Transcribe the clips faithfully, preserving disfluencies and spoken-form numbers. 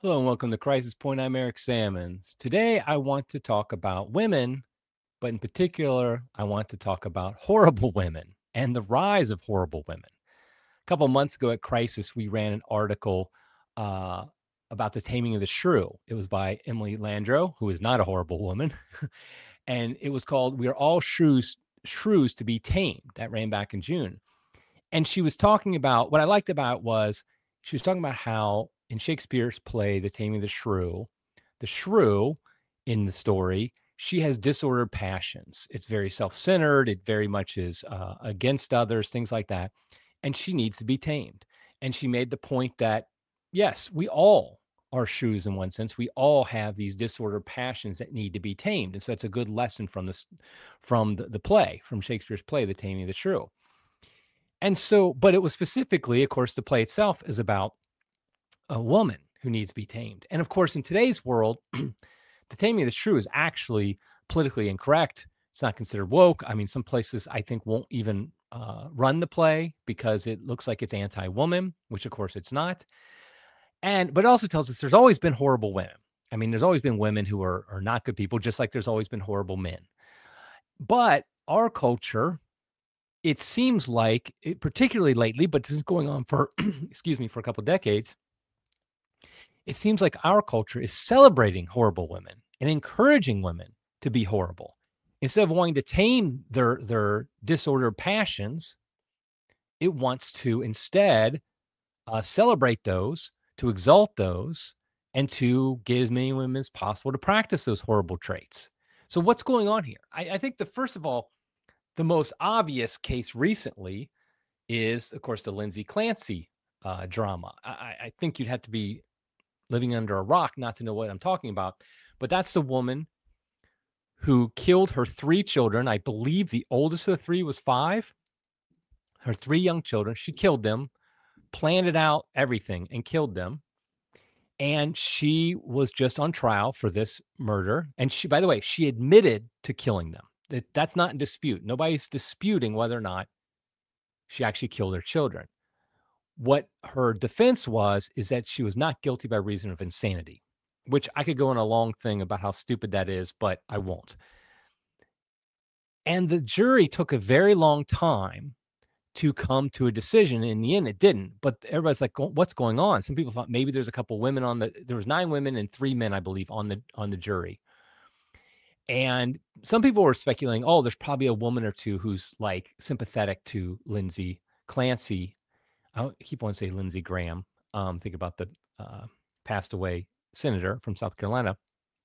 Hello and welcome to Crisis Point. I'm Eric Sammons. Today I want to talk about women, but in particular, I want to talk about horrible women and the rise of horrible women. A couple of months ago at Crisis, we ran an article uh, about the taming of the shrew. It was by Emily Landreau, who is not a horrible woman. And it was called We Are All Shrews, Shrews to Be Tamed. That ran back in June. And she was talking about, what I liked about it was she was talking about how in Shakespeare's play, The Taming of the Shrew, the shrew in the story, she has disordered passions. It's very self-centered. It very much is uh, against others, things like that. And she needs to be tamed. And she made the point that, yes, we all are shrews in one sense. We all have these disordered passions that need to be tamed. And so it's a good lesson from this, from the, the play, from Shakespeare's play, The Taming of the Shrew. And so, but it was specifically, of course, the play itself is about a woman who needs to be tamed. And of course, in today's world, the taming of the shrew is actually politically incorrect. It's not considered woke. I mean, some places I think won't even uh, run the play because it looks like it's anti-woman, which of course it's not. And but it also tells us there's always been horrible women. I mean, there's always been women who are, are not good people, just like there's always been horrible men. But our culture, it seems like, it, particularly lately, but this is going on for, excuse me, for a couple of decades, it seems like our culture is celebrating horrible women and encouraging women to be horrible. Instead of wanting to tame their, their disordered passions, it wants to instead uh, celebrate those, to exalt those, and to get as many women as possible to practice those horrible traits. So what's going on here? I, I think the first of all, the most obvious case recently is, of course, the Lindsay Clancy uh, drama. I, I think you'd have to be living under a rock not to know what I'm talking about. But that's the woman who killed her three children. I believe the oldest of the three was five. Her three young children. She killed them, planned it out, everything, and killed them. And she was just on trial for this murder. And she, by the way, she admitted to killing them. That, that's not in dispute. Nobody's disputing whether or not she actually killed her children. What her defense was is that she was not guilty by reason of insanity, which I could go on a long thing about how stupid that is, but I won't. And the jury took a very long time to come to a decision. In the end, it didn't. But everybody's like, what's going on? Some people thought maybe there's a couple women on the, there was nine women and three men, I believe, on the on the jury. And some people were speculating, oh, there's probably a woman or two who's like sympathetic to Lindsay Clancy. I keep on saying Lindsey Graham. Um, think about the uh, passed away senator from South Carolina.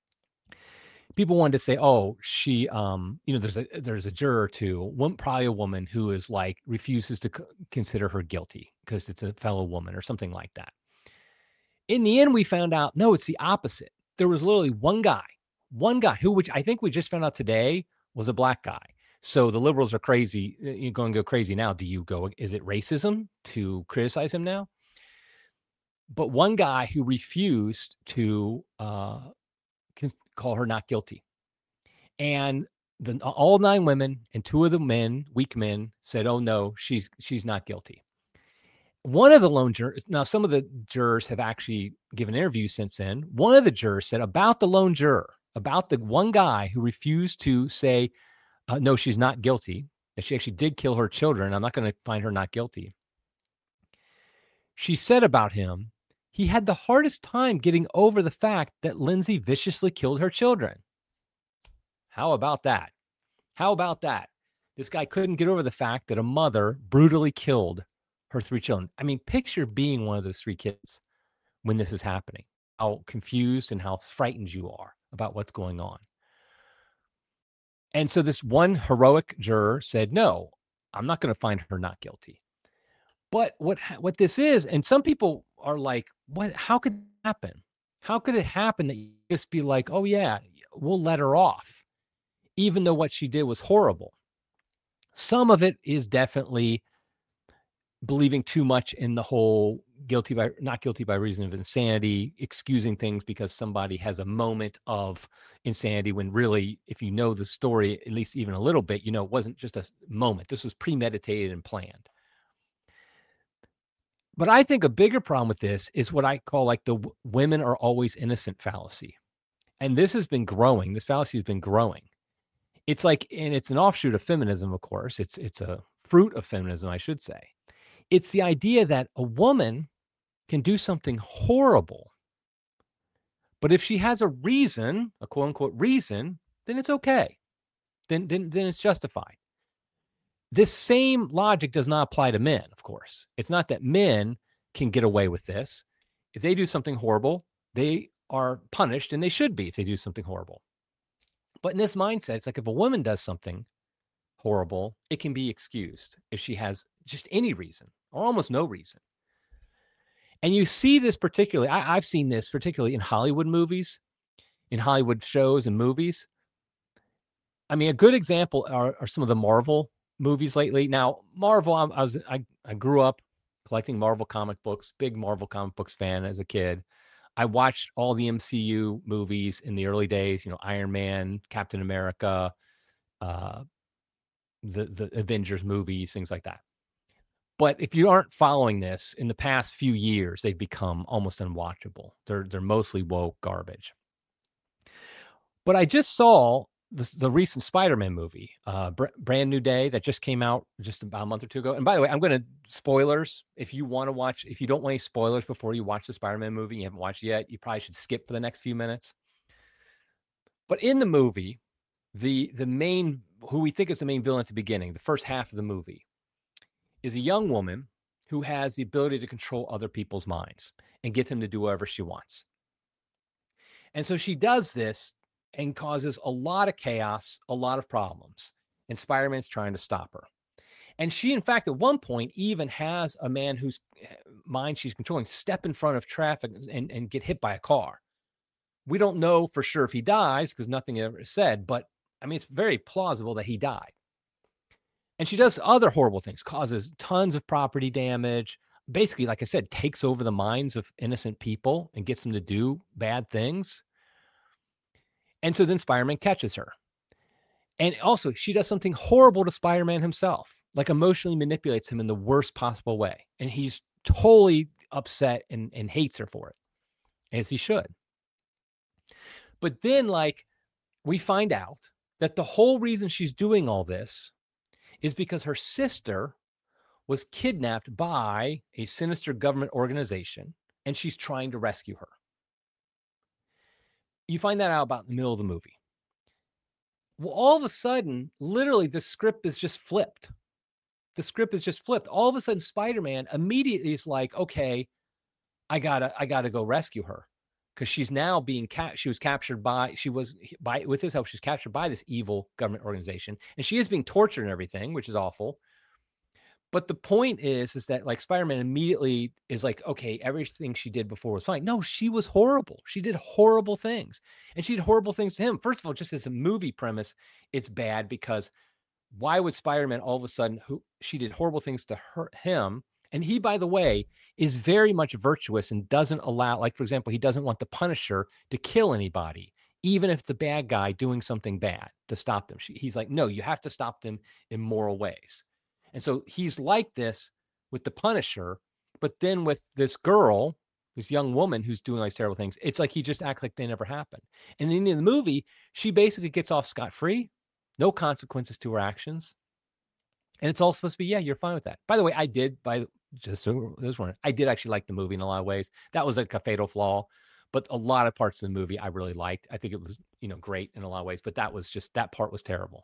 People wanted to say, "Oh, she, um, you know, there's a there's a juror or two, one probably a woman who is like refuses to c- consider her guilty because it's a fellow woman or something like that." In the end, we found out no, it's the opposite. There was literally one guy, one guy who, which I think we just found out today, was a black guy. So the liberals are crazy. You're going to go crazy now. Do you go, is it racism to criticize him now? But one guy who refused to uh, call her not guilty. And the, all nine women and two of the men, weak men, said, oh, no, she's she's not guilty. One of the lone jurors, now some of the jurors have actually given interviews since then. One of the jurors said about the lone juror, about the one guy who refused to say, Uh, no, she's not guilty, that she actually did kill her children. I'm not going to find her not guilty. She said about him, he had the hardest time getting over the fact that Lindsay viciously killed her children. How about that? How about that? This guy couldn't get over the fact that a mother brutally killed her three children. I mean, picture being one of those three kids when this is happening, how confused and how frightened you are about what's going on. And so this one heroic juror said, no, I'm not going to find her not guilty. But what what this is, and some people are like, what? How could it happen? How could it happen that you just be like, oh, yeah, we'll let her off, even though what she did was horrible? Some of it is definitely believing too much in the whole guilty by not guilty by reason of insanity, excusing things because somebody has a moment of insanity when really, if you know the story, at least even a little bit, you know, it wasn't just a moment. This was premeditated and planned. But I think a bigger problem with this is what I call like the w- women are always innocent fallacy. And this has been growing. This fallacy has been growing. It's like, and it's an offshoot of feminism, of course. It's it's a fruit of feminism, I should say. It's the idea that a woman can do something horrible, but if she has a reason, a quote unquote reason, then it's okay. Then then then it's justified. This same logic does not apply to men, of course. It's not that men can get away with this. If they do something horrible, they are punished, and they should be if they do something horrible. But in this mindset, it's like if a woman does something horrible, it can be excused if she has just any reason or almost no reason. And you see this particularly, I, I've seen this particularly in Hollywood movies, in Hollywood shows and movies. I mean, a good example are, are some of the Marvel movies lately. Now, Marvel, I, I was I, I grew up collecting Marvel comic books, big Marvel comic books fan as a kid. I watched all the M C U movies in the early days, you know, Iron Man, Captain America, uh, the, the Avengers movies, things like that. But if you aren't following this, in the past few years, they've become almost unwatchable. They're they're mostly woke garbage. But I just saw the, the recent Spider-Man movie, uh, Br- Brand New Day, that just came out just about a month or two ago. And by the way, I'm going to spoilers. If you want to watch, if you don't want any spoilers before you watch the Spider-Man movie, you haven't watched it yet, you probably should skip for the next few minutes. But in the movie, the the main, who we think is the main villain at the beginning, the first half of the movie, is a young woman who has the ability to control other people's minds and get them to do whatever she wants. And so she does this and causes a lot of chaos, a lot of problems. And Spider-Man's trying to stop her. And she, in fact, at one point even has a man whose mind she's controlling step in front of traffic and, and get hit by a car. We don't know for sure if he dies because nothing ever is said, but I mean, it's very plausible that he died. And she does other horrible things, causes tons of property damage, basically, like I said, takes over the minds of innocent people and gets them to do bad things. And so then Spider-Man catches her. And also, she does something horrible to Spider-Man himself, like emotionally manipulates him in the worst possible way. And he's totally upset and, and hates her for it, as he should. But then, like, we find out that the whole reason she's doing all this is because her sister was kidnapped by a sinister government organization, and she's trying to rescue her. You find that out about in the middle of the movie. Well, all of a sudden, literally, the script is just flipped. The script is just flipped. All of a sudden, Spider-Man immediately is like, okay, I gotta, I gotta go rescue her. Because she's now being cap- she was captured by, she was by, with his help, she's captured by this evil government organization. And she is being tortured and everything, which is awful. But the point is, is that like Spider-Man immediately is like, okay, everything she did before was fine. No, she was horrible. She did horrible things. And she did horrible things to him. First of all, just as a movie premise, it's bad because why would Spider-Man all of a sudden, who she did horrible things to hurt him? And he, by the way, is very much virtuous and doesn't allow, like, for example, he doesn't want the Punisher to kill anybody, even if it's a bad guy doing something bad to stop them. She, he's like, no, you have to stop them in moral ways. And so he's like this with the Punisher, but then with this girl, this young woman who's doing these terrible things, it's like he just acts like they never happened. And in the movie, she basically gets off scot-free, no consequences to her actions. And it's all supposed to be, yeah, you're fine with that. By the way, I did, by just so this one, I did actually like the movie in a lot of ways. That was like a fatal flaw, but a lot of parts of the movie I really liked. I think it was, you know, great in a lot of ways, but that was just, that part was terrible.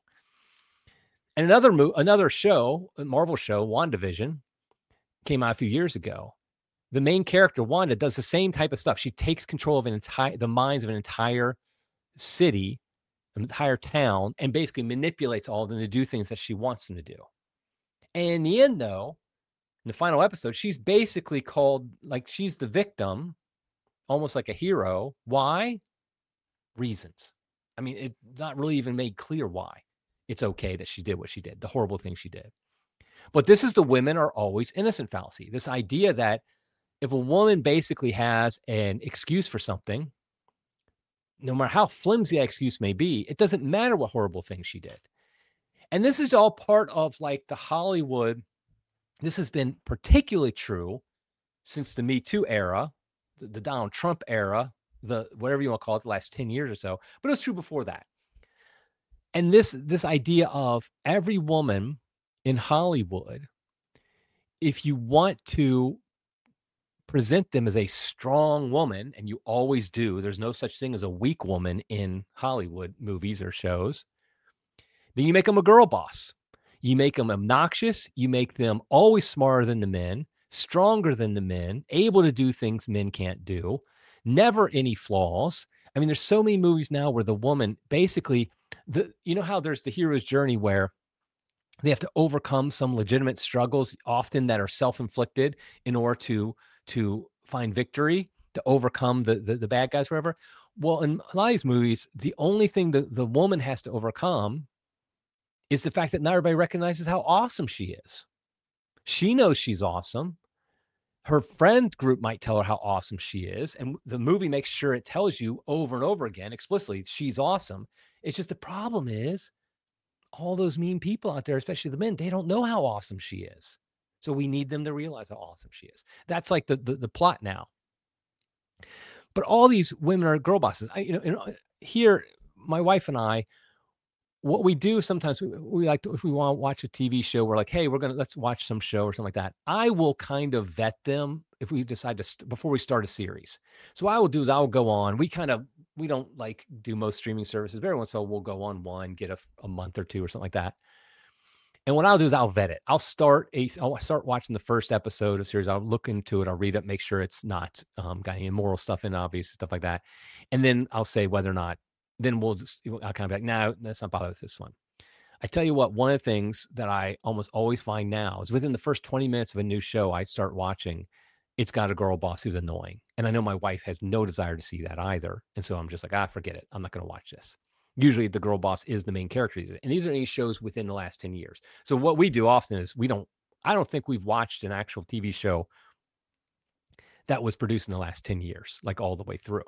And another mo- another show, a Marvel show, WandaVision, came out a few years ago. The main character, Wanda, does the same type of stuff. She takes control of an entire, the minds of an entire city, an entire town, and basically manipulates all of them to do things that she wants them to do. And in the end, though, in the final episode, she's basically called, like, she's the victim, almost like a hero. Why? Reasons. I mean, it's not really even made clear why it's okay that she did what she did, the horrible thing she did. But this is the women are always innocent fallacy. This idea that if a woman basically has an excuse for something, no matter how flimsy that excuse may be, it doesn't matter what horrible thing she did. And this is all part of like the Hollywood. This has been particularly true since the Me Too era, the, the Donald Trump era, the whatever you want to call it, the last ten years or so, but it was true before that. And this this idea of every woman in Hollywood, if you want to present them as a strong woman, and you always do, there's no such thing as a weak woman in Hollywood movies or shows, then you make them a girl boss. You make them obnoxious. You make them always smarter than the men, stronger than the men, able to do things men can't do, never any flaws. I mean, there's so many movies now where the woman basically, the you know how there's the hero's journey where they have to overcome some legitimate struggles, often that are self-inflicted, in order to to find victory, to overcome the the, the bad guys, whatever. Well, in a lot of these movies, the only thing that the woman has to overcome is the fact that not everybody recognizes how awesome she is. She knows she's awesome. Her friend group might tell her how awesome she is. And the movie makes sure it tells you over and over again, explicitly, she's awesome. It's just the problem is all those mean people out there, especially the men, they don't know how awesome she is. So we need them to realize how awesome she is. That's like the, the, the plot now. But all these women are girl bosses. I, you know, here, my wife and I, what we do sometimes, we, we like to, if we want to watch a T V show, we're like, hey, we're going to, let's watch some show or something like that. I will kind of vet them if we decide to, st- before we start a series. So what I will do is I'll go on, we kind of, we don't like do most streaming services, but every once in a while we'll go on one, get a, a month or two or something like that. And what I'll do is I'll vet it. I'll start a, I'll start watching the first episode of the series. I'll look into it. I'll read it, make sure it's not um, got any immoral stuff in, obvious stuff like that. And then I'll say whether or not, then we'll just, I'll kind of be like, no, let's not bother with this one. I tell you what, one of the things that I almost always find now is within the first twenty minutes of a new show I start watching, it's got a girl boss who's annoying. And I know my wife has no desire to see that either. And so I'm just like, ah, forget it. I'm not going to watch this. Usually the girl boss is the main character. And these are any shows within the last ten years. So what we do often is we don't, I don't think we've watched an actual T V show that was produced in the last ten years, like all the way through.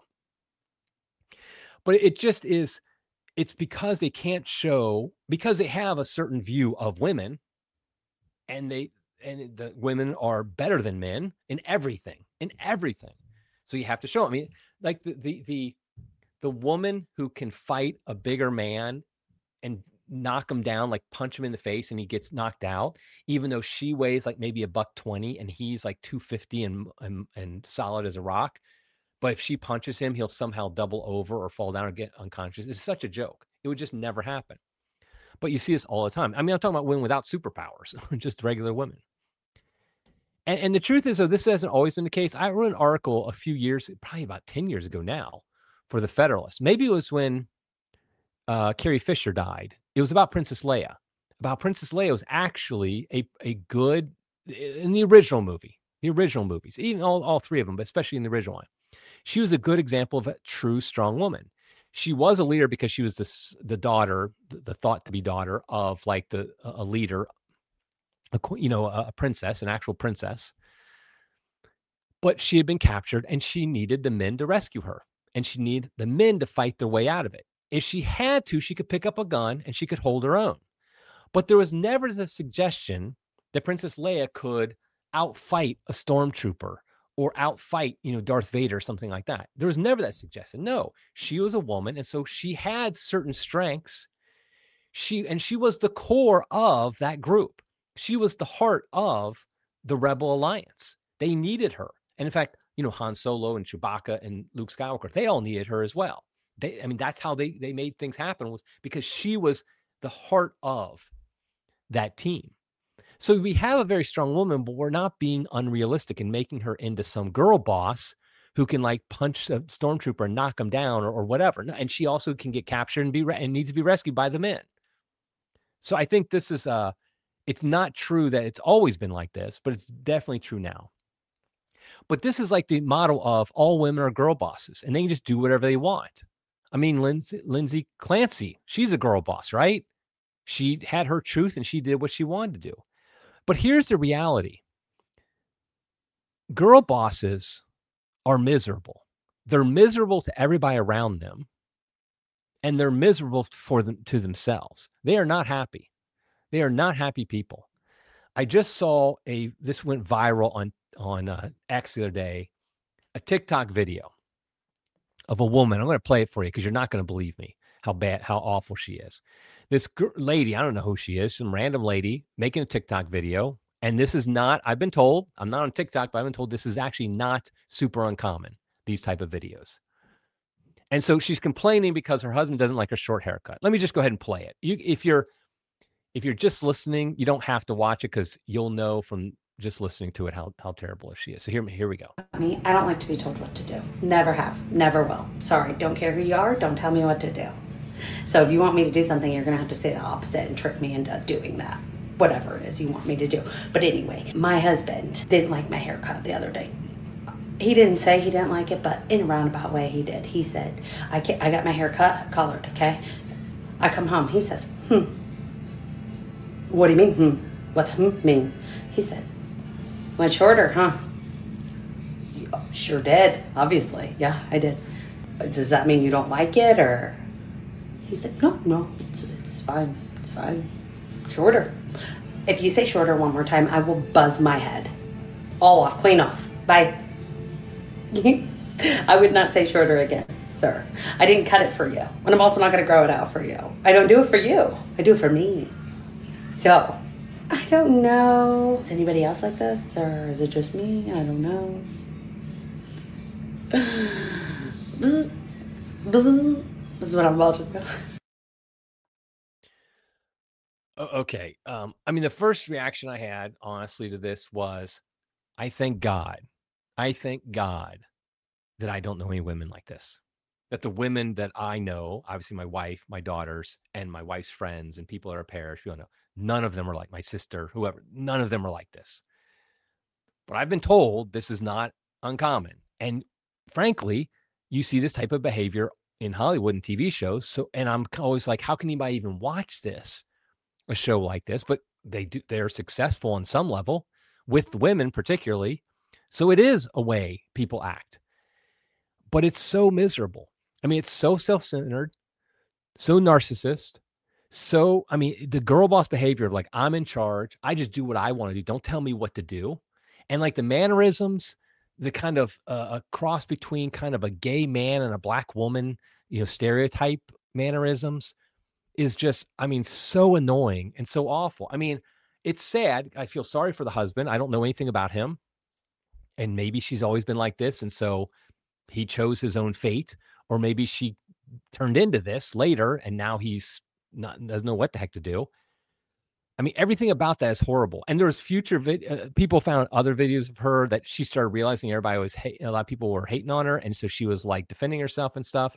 But it just is, it's because they can't show, because they have a certain view of women, and they, and the women are better than men in everything, in everything. So you have to show, I mean, like the, the, the, the woman who can fight a bigger man and knock him down, like punch him in the face and he gets knocked out, even though she weighs like maybe a buck twenty and he's like two fifty and, and, and solid as a rock. But if she punches him, he'll somehow double over or fall down or get unconscious. It's such a joke. It would just never happen. But you see this all the time. I mean, I'm talking about women without superpowers, just regular women. And, and the truth is, though, this hasn't always been the case. I wrote an article a few years, probably about ten years ago now, for the Federalist. Maybe it was when uh, Carrie Fisher died. It was about Princess Leia. About Princess Leia was actually a, a good, in the original movie, the original movies, even all, all three of them, but especially in the original one. She was a good example of a true strong woman. She was a leader because she was this, the daughter, the, the thought to be daughter of like the a leader, a, you know, a, a princess, an actual princess. But she had been captured and she needed the men to rescue her. And she needed the men to fight their way out of it. If she had to, she could pick up a gun and she could hold her own. But there was never the suggestion that Princess Leia could outfight a stormtrooper or outfight, you know, Darth Vader or something like that. There was never that suggestion. No, she was a woman. And so she had certain strengths. She, and she was the core of that group. She was the heart of the Rebel Alliance. They needed her. And in fact, you know, Han Solo and Chewbacca and Luke Skywalker, they all needed her as well. They, I mean, that's how they, they made things happen, was because she was the heart of that team. So we have a very strong woman, but we're not being unrealistic and making her into some girl boss who can like punch a stormtrooper and knock him down or, or whatever. And she also can get captured and be re- and needs to be rescued by the men. So I think this is uh it's not true that it's always been like this, but it's definitely true now. But this is like the model of all women are girl bosses and they can just do whatever they want. I mean, Lindsay, Lindsay Clancy, she's a girl boss, right? She had her truth and she did what she wanted to do. But here's the reality. Girl bosses are miserable. They're miserable to everybody around them. And they're miserable for them to themselves. They are not happy. They are not happy people. I just saw a, this went viral on, on uh, X the other day a TikTok video of a woman. I'm going to play it for you because you're not going to believe me how bad, how awful she is. This gr- lady, I don't know who she is, some random lady making a TikTok video. And this is not, I've been told, I'm not on TikTok, but I've been told this is actually not super uncommon, these type of videos. And so she's complaining because her husband doesn't like her short haircut. Let me just go ahead and play it. You, if you're, if you're just listening, you don't have to watch it because you'll know from just listening to it how, how terrible she is. So here, here we go. Me, I don't like to be told what to do. Never have, never will. Sorry, don't care who you are. Don't tell me what to do. So if you want me to do something, you're going to have to say the opposite and trick me into doing that. Whatever it is you want me to do. But anyway, my husband didn't like my haircut the other day. He didn't say he didn't like it, but in a roundabout way he did. He said, I, can't, I got my hair cut, colored, okay? I come home. He says, hmm. What do you mean, hmm? What's hmm mean? He said, went shorter, huh? Oh, sure did, obviously. Yeah, I did. Does that mean you don't like it, or? He said, no, no, it's, it's fine. It's fine. Shorter. If you say shorter one more time, I will buzz my head. All off, clean off. Bye. I would not say shorter again, sir. I didn't cut it for you. And I'm also not going to grow it out for you. I don't do it for you. I do it for me. So, I don't know. Is anybody else like this? Or is it just me? I don't know. Bzz, bzz, this is what I'm about to do. Okay. Um, I mean, the first reaction I had, honestly, to this was, I thank God. I thank God that I don't know any women like this. That the women that I know, obviously my wife, my daughters, and my wife's friends, and people at our parish, people know, none of them are like my sister, whoever. None of them are like this. But I've been told this is not uncommon. And frankly, you see this type of behavior in Hollywood and T V shows. So, and I'm always like, how can anybody even watch this? A show like this, but they do, they're successful on some level with women particularly. So it is a way people act, but it's so miserable. I mean, it's so self-centered, so narcissist. So, I mean, the girl boss behavior of like, I'm in charge. I just do what I want to do. Don't tell me what to do. And like the mannerisms, the kind of uh, a cross between kind of a gay man and a black woman, you know, stereotype mannerisms is just, I mean, so annoying and so awful. I mean, it's sad. I feel sorry for the husband. I don't know anything about him. And maybe she's always been like this. And so he chose his own fate, or maybe she turned into this later and now he's not, doesn't know what the heck to do. I mean, everything about that is horrible. And there's future vid- uh, people found other videos of her that she started realizing everybody was hate, a lot of people were hating on her. And so she was like defending herself and stuff.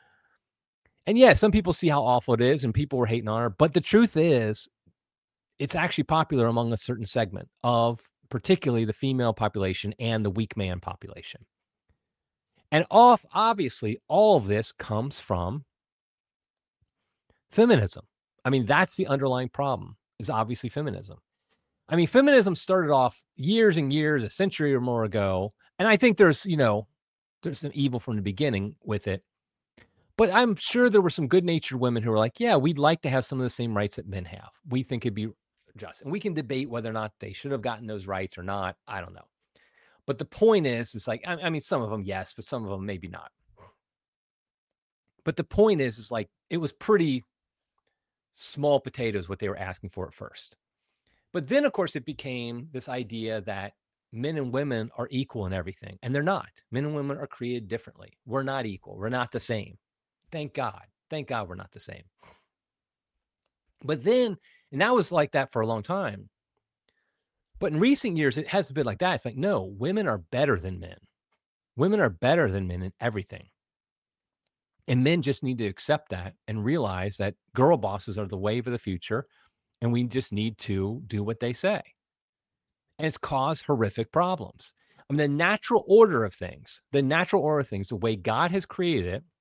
And yeah, some people see how awful it is and people were hating on her. But the truth is, it's actually popular among a certain segment of particularly the female population and the weak man population. And off, obviously, all of this comes from feminism. I mean, that's the underlying problem, is obviously feminism. I mean, feminism started off years and years, a century or more ago. And I think there's, you know, there's some evil from the beginning with it. But I'm sure there were some good-natured women who were like, yeah, we'd like to have some of the same rights that men have. We think it'd be just. And we can debate whether or not they should have gotten those rights or not. I don't know. But the point is, it's like, I, I mean, some of them, yes, but some of them maybe not. But the point is, is like, it was pretty small potatoes what they were asking for at first. But then, of course, it became this idea that men and women are equal in everything. And they're not. Men and women are created differently. We're not equal. We're not the same. Thank God. Thank God we're not the same. But then, and that was like that for a long time. But in recent years, it has been like that. It's like, no, women are better than men. Women are better than men in everything. And men just need to accept that and realize that girl bosses are the wave of the future. And we just need to do what they say. And it's caused horrific problems. I mean, the natural order of things, the natural order of things, the way God has created it,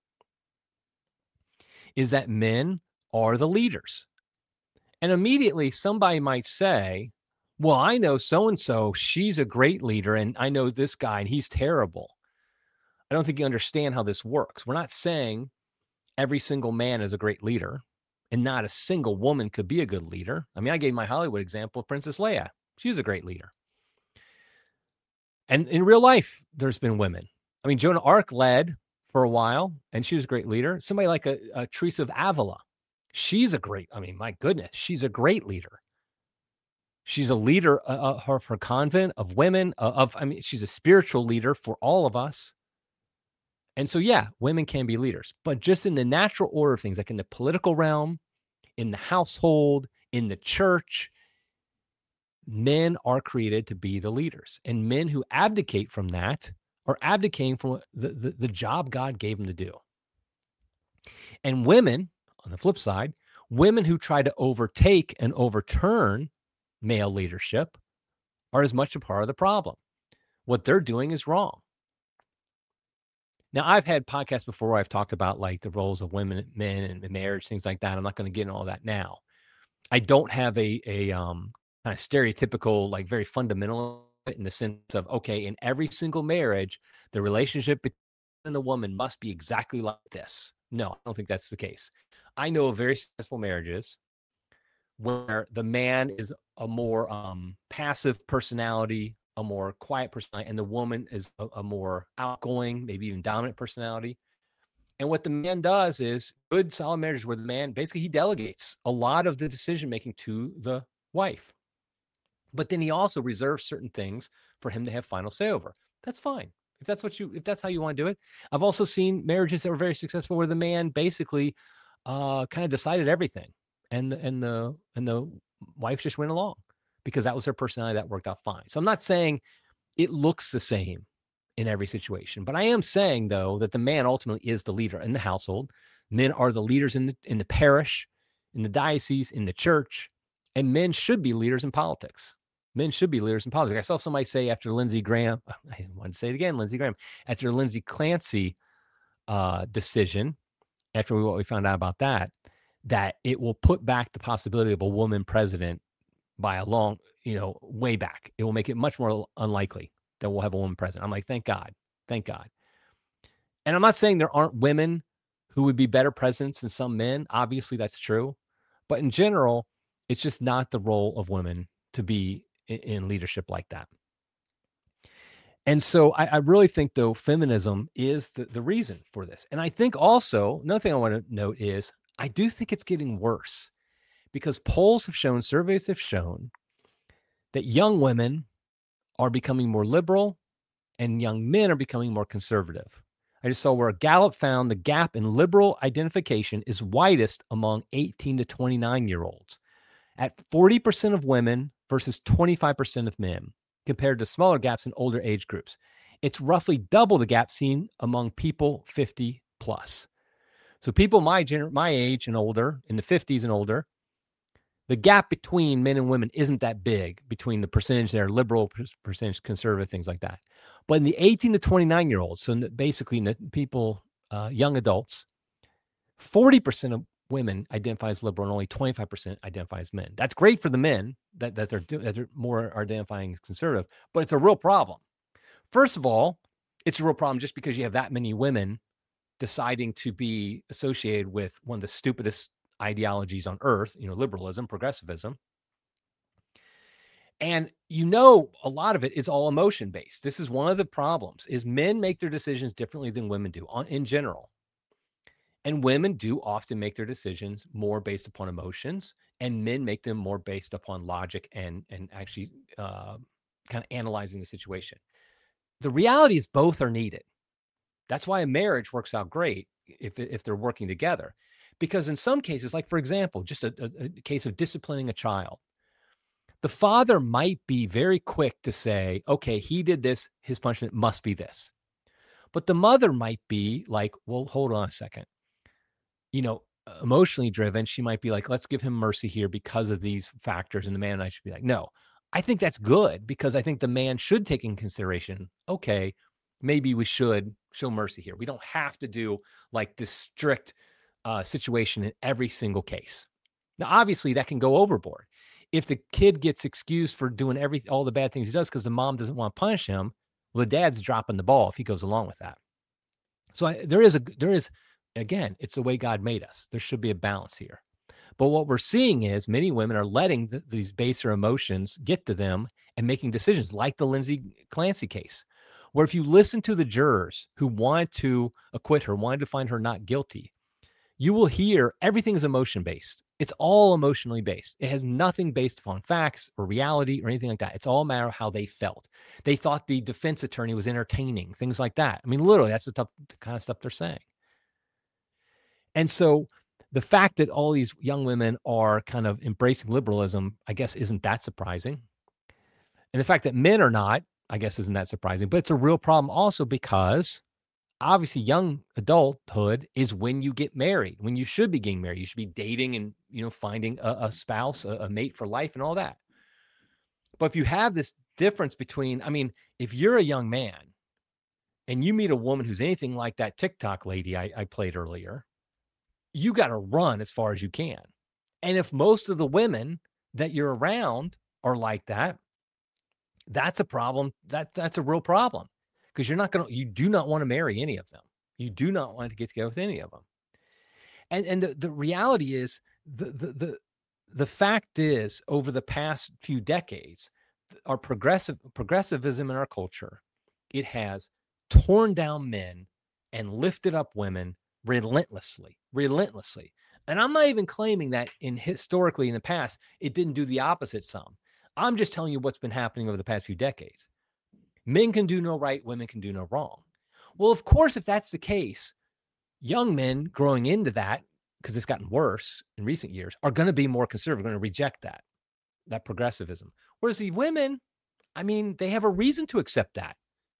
is that men are the leaders. And immediately somebody might say, well, I know so-and-so, she's a great leader, and I know this guy, and he's terrible. I don't think you understand how this works. We're not saying every single man is a great leader, and not a single woman could be a good leader. I mean, I gave my Hollywood example of Princess Leia. She was a great leader. And in real life, there's been women. I mean, Joan of Arc led for a while, and she was a great leader. Somebody like a, a Teresa of Avila, she's a great, I mean, my goodness, she's a great leader. She's a leader of her, her convent, of women, of, I mean, she's a spiritual leader for all of us. And so, yeah, women can be leaders, but just in the natural order of things, like in the political realm, in the household, in the church, men are created to be the leaders. And men who abdicate from that are abdicating from the, the, the job God gave them to do. And women, on the flip side, women who try to overtake and overturn male leadership are as much a part of the problem. What they're doing is wrong. Now, I've had podcasts before where I've talked about like the roles of women, men, and marriage, things like that. I'm not going to get into all that now. I don't have a a um, kind of stereotypical, like very fundamental in the sense of, okay, in every single marriage, the relationship between the woman must be exactly like this. No, I don't think that's the case. I know of very successful marriages where the man is a more um, passive personality, a more quiet personality, and the woman is a, a more outgoing, maybe even dominant personality. And what the man does is good, solid marriages where the man basically he delegates a lot of the decision making to the wife, but then he also reserves certain things for him to have final say over. That's fine if that's what you if that's how you want to do it. I've also seen marriages that were very successful where the man basically uh, kind of decided everything, and and the and the wife just went along because that was her personality. That worked out fine. So I'm not saying it looks the same in every situation, but I am saying though that the man ultimately is the leader in the household. Men are the leaders in the in the parish, in the diocese, in the church, and men should be leaders in politics. Men should be leaders in politics. I saw somebody say after Lindsey Graham, I want to say it again, Lindsey Graham, after Lindsey Clancy uh, decision, after we, what we found out about that, that it will put back the possibility of a woman president by a long, you know, way back. It will make it much more unlikely that we'll have a woman president. I'm like, thank God, thank God. And I'm not saying there aren't women who would be better presidents than some men. Obviously, that's true. But in general, it's just not the role of women to be in, in leadership like that. And so I, I really think, though, feminism is the, the reason for this. And I think also, another thing I want to note is I do think it's getting worse because polls have shown, surveys have shown that young women are becoming more liberal and young men are becoming more conservative. I just saw where Gallup found the gap in liberal identification is widest among eighteen to twenty-nine year olds at forty percent of women versus twenty-five percent of men, compared to smaller gaps in older age groups. It's roughly double the gap seen among people fifty plus. So people my gener- my age and older, in the fifties and older, the gap between men and women isn't that big between the percentage that are liberal, percentage conservative, things like that. But in the eighteen to twenty-nine year olds, so basically in the people, uh, young adults, forty percent of women identify as liberal and only twenty-five percent identify as men. That's great for the men that, that, they're, that they're more identifying as conservative, but it's a real problem. First of all, it's a real problem just because you have that many women deciding to be associated with one of the stupidest ideologies on earth, you know, liberalism, progressivism. And you know, a lot of it is all emotion based. This is one of the problems is men make their decisions differently than women do on, in general. And women do often make their decisions more based upon emotions, and men make them more based upon logic and, and actually uh, kind of analyzing the situation. The reality is both are needed. That's why a marriage works out great if, if they're working together. Because in some cases, like for example, just a, a, a case of disciplining a child, the father might be very quick to say, okay, he did this, his punishment must be this. But the mother might be like, well, hold on a second. You know, emotionally driven, she might be like, let's give him mercy here because of these factors. And the man and I should be like, no, I think that's good because I think the man should take in consideration, okay, maybe we should show mercy here. We don't have to do like this strict uh, situation in every single case. Now, obviously that can go overboard. If the kid gets excused for doing every all the bad things he does because the mom doesn't want to punish him, well, the dad's dropping the ball if he goes along with that. So I, there is a, there is, again, it's the way God made us. There should be a balance here. But what we're seeing is many women are letting the, these baser emotions get to them and making decisions like the Lindsay Clancy case, where if you listen to the jurors who wanted to acquit her, wanted to find her not guilty, you will hear everything is emotion-based. It's all emotionally based. It has nothing based upon facts or reality or anything like that. It's all a matter of how they felt. They thought the defense attorney was entertaining, things like that. I mean, literally, that's the, tough, the kind of stuff they're saying. And so the fact that all these young women are kind of embracing liberalism, I guess, isn't that surprising. And the fact that men are not, I guess, isn't that surprising. But it's a real problem also because obviously young adulthood is when you get married, when you should be getting married. You should be dating and, you know, finding a, a spouse, a, a mate for life and all that. But if you have this difference between, I mean, if you're a young man and you meet a woman who's anything like that TikTok lady I, I played earlier, you got to run as far as you can. And if most of the women that you're around are like that, that's a problem. That that's a real problem. Because you're not going to, you do not want to marry any of them. You do not want to get together with any of them. And and the, the reality is, the, the, the, the fact is, over the past few decades, our progressive progressivism in our culture, it has torn down men and lifted up women relentlessly, relentlessly. And I'm not even claiming that in historically in the past, it didn't do the opposite some. I'm just telling you what's been happening over the past few decades. Men can do no right, women can do no wrong. Well, of course, if that's the case, young men growing into that, because it's gotten worse in recent years, are going to be more conservative, going to reject that, that progressivism. Whereas the women, I mean, they have a reason to accept that.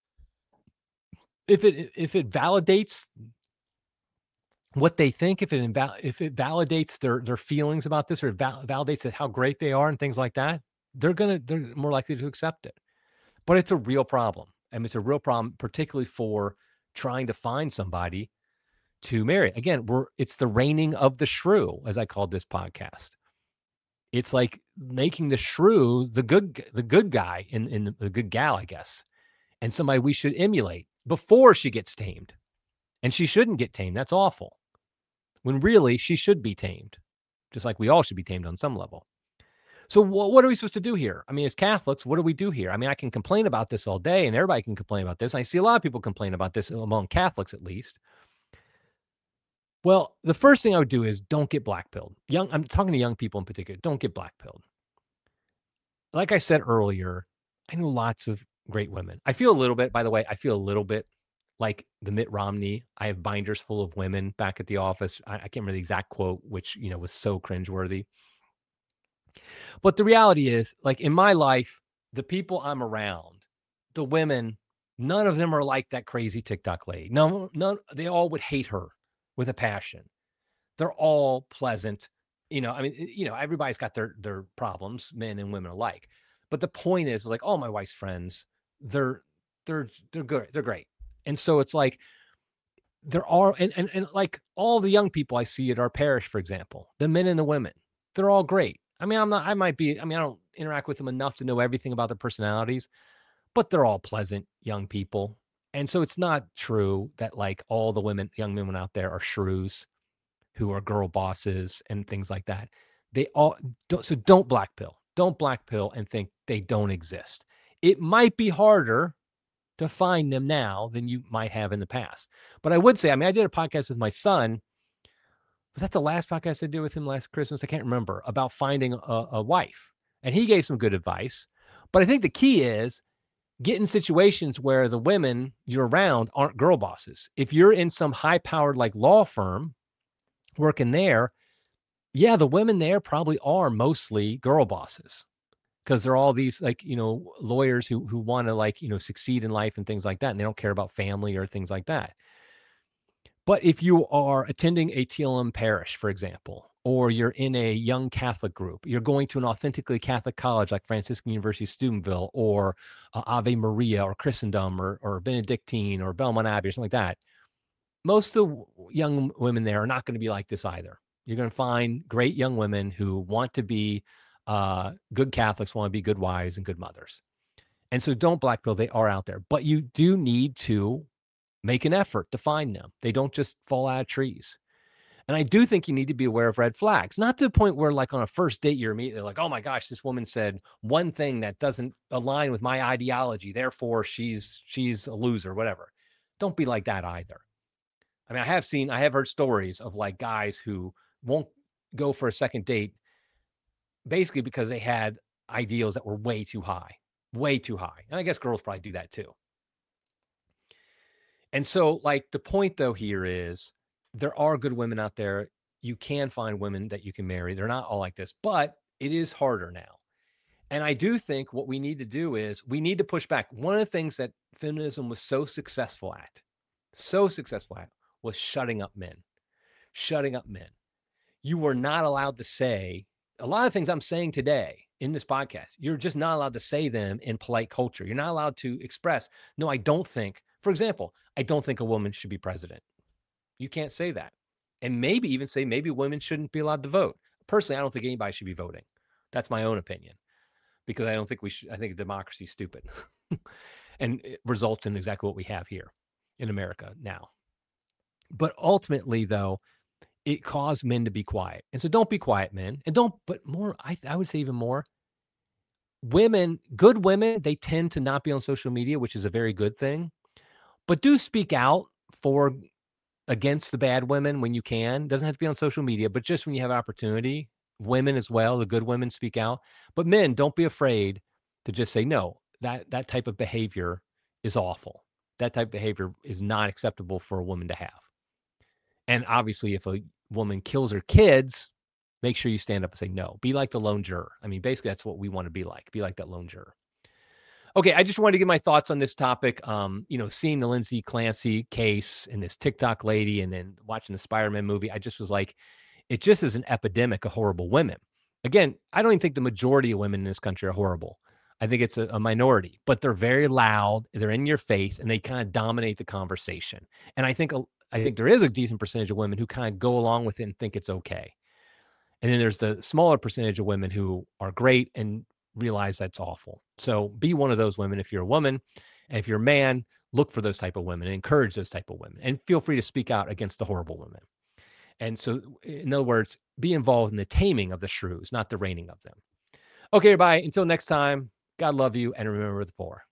If it if it validates what they think, if it inval- if it validates their their feelings about this, or it val- validates how great they are and things like that, they're gonna they're more likely to accept it. But it's a real problem. I mean, it's a real problem, particularly for trying to find somebody to marry. Again, we're it's the reigning of the shrew, as I called this podcast. It's like making the shrew the good the good guy in, in the good gal, I guess, and somebody we should emulate before she gets tamed. And she shouldn't get tamed. That's awful. When really she should be tamed, just like we all should be tamed on some level. So what are we supposed to do here? I mean, as Catholics, what do we do here? I mean, I can complain about this all day and everybody can complain about this. I see a lot of people complain about this, among Catholics at least. Well, the first thing I would do is don't get blackpilled. Young, I'm talking to young people in particular. Don't get blackpilled. Like I said earlier, I know lots of great women. I feel a little bit, by the way, I feel a little bit like the Mitt Romney. I have binders full of women back at the office. I, I can't remember the exact quote, which, you know, was so cringeworthy. But the reality is, like in my life, the people I'm around, the women, none of them are like that crazy TikTok lady. No, no, they all would hate her with a passion. They're all pleasant. You know, I mean, you know, everybody's got their their problems, men and women alike. But the point is, like, all my wife's friends, they're they're they're good, they're great. And so it's like there are, and and, and like all the young people I see at our parish, for example, the men and the women, they're all great. I mean, I'm not, I might be, I mean, I don't interact with them enough to know everything about their personalities, but they're all pleasant young people. And so it's not true that like all the women, young women out there are shrews who are girl bosses and things like that. They all don't. So don't blackpill, don't blackpill and think they don't exist. It might be harder to find them now than you might have in the past. But I would say, I mean, I did a podcast with my son. Was that the last podcast I did with him last Christmas? I can't remember, about finding a, a wife. And he gave some good advice. But I think the key is get in situations where the women you're around aren't girl bosses. If you're in some high-powered like law firm working there, yeah, the women there probably are mostly girl bosses because they're all these like, you know, lawyers who who want to like, you know, succeed in life and things like that. And they don't care about family or things like that. But if you are attending a T L M parish, for example, or you're in a young Catholic group, you're going to an authentically Catholic college like Franciscan University of Steubenville or uh, Ave Maria or Christendom or, or Benedictine or Belmont Abbey or something like that, most of the young women there are not going to be like this either. You're going to find great young women who want to be uh, good Catholics, want to be good wives and good mothers. And so don't blackpill. They are out there. But you do need to make an effort to find them. They don't just fall out of trees. And I do think you need to be aware of red flags, not to the point where like on a first date, you're immediately like, oh my gosh, this woman said one thing that doesn't align with my ideology. Therefore she's, she's a loser, whatever. Don't be like that either. I mean, I have seen, I have heard stories of like guys who won't go for a second date basically because they had ideals that were way too high, way too high. And I guess girls probably do that too. And so like the point though here is there are good women out there. You can find women that you can marry. They're not all like this, but it is harder now. And I do think what we need to do is we need to push back. One of the things that feminism was so successful at, so successful at, was shutting up men, shutting up men. You were not allowed to say a lot of things I'm saying today in this podcast. You're just not allowed to say them in polite culture. You're not allowed to express, no, I don't think, for example, I don't think a woman should be president. You can't say that. And maybe even say maybe women shouldn't be allowed to vote. Personally, I don't think anybody should be voting. That's my own opinion, because I don't think we should. I think democracy is stupid and it results in exactly what we have here in America now. But ultimately, though, it caused men to be quiet. And so don't be quiet, men. And don't, but more, I, I would say even more, women, good women, they tend to not be on social media, which is a very good thing. But do speak out for against the bad women when you can. Doesn't have to be on social media, but just when you have opportunity. Women as well, the good women speak out. But men, don't be afraid to just say, no, that, that type of behavior is awful. That type of behavior is not acceptable for a woman to have. And obviously, if a woman kills her kids, make sure you stand up and say no. Be like the lone juror. I mean, basically, that's what we want to be like. Be like that lone juror. Okay, I just wanted to give my thoughts on this topic. Um, you know, seeing the Lindsay Clancy case and this TikTok lady and then watching the Spider-Man movie, I just was like, it just is an epidemic of horrible women. Again, I don't even think the majority of women in this country are horrible. I think it's a, a minority, but they're very loud. They're in your face and they kind of dominate the conversation. And I think a, I think there is a decent percentage of women who kind of go along with it and think it's okay. And then there's the smaller percentage of women who are great and realize that's awful. So be one of those women if you're a woman. And if you're a man, look for those type of women and encourage those type of women. And feel free to speak out against the horrible women. And so, in other words, be involved in the taming of the shrews, not the reining of them. Okay, everybody, until next time, God love you and remember the poor.